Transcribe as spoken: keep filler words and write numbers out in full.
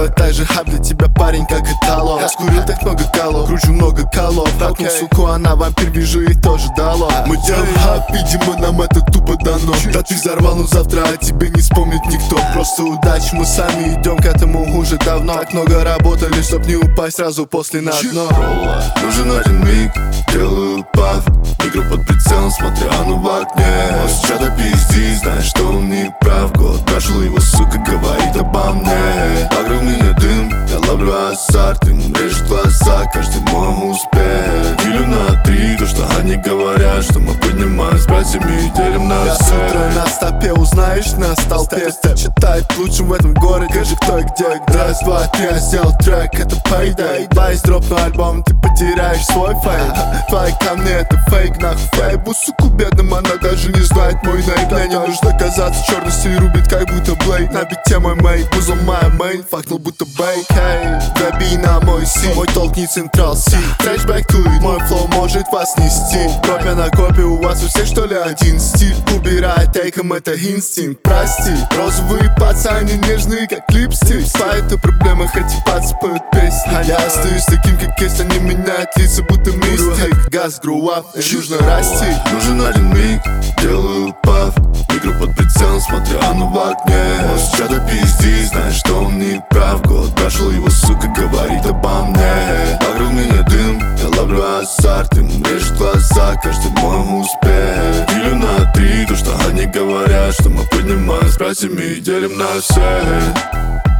сделать так же хайп для тебя, парень, как эталон. Я скурил так много колов, кручу много колов. Толкнул суку, она вампир, вижу, ей тоже дало. Мы делаем хайп, видимо, нам это тупо дано. Да ты взорвал, но завтра о тебе не вспомнит никто. Просто удачи, мы сами идем к этому уже давно. Так много работали, чтоб не упасть сразу после на дно. Нужен один миг, делаю паф, микро под прицелом, смотря оно в окне. Может, что-то пизди, знаешь, что он не прав. Год прошел, его сука говорит обо мне. Вокруг меня дым, я ловлю азарт, им режет глаза каждый мой успех. Делю на три то, что они говорят, что мы поднимаем с братьями и делим на Я все. с утра на стопе, узнаешь на столпе. Читает лучшим в этом городе, скажи, кто и где. Раз, два, три, я сделал трек, это payday. Байс дропну альбом, ты потеряешь свой фейк. Твои камни это фейк, нахуй фейбу. Суку бедным, она даже не знает мой нейк. Мне не нужно казаться, черный стиль рубит, как будто блейд. На бите мой мейт, музл моя мейн, факнул будто бейк. Хей, габи на мой си, мой толк не централ си. Флешбэк to it, мой флоу может вас нести. Копия на копию, у вас у всех что ли один стиль. Убирай тейком, это инстинкт, прости. Розовые пацаны нежные, как липстик. Ставят о проблемах, эти пацы поют песни. А я остаюсь таким, как есть, они меняют лица, будто мистик. Газ, grow up, нужно расти. Нужен один миг, делаю паф, микро под прицелом, смотря оно в окне. Может, что-то пизди, знаешь, что он не прав. Год прошел, его сука говорит обо мне. Вокруг меня дым, я ловлю азарт, им режет глаза каждый мой успех. Делю на три то, что они говорят, что мы поднимаем с братьями и делим на всех.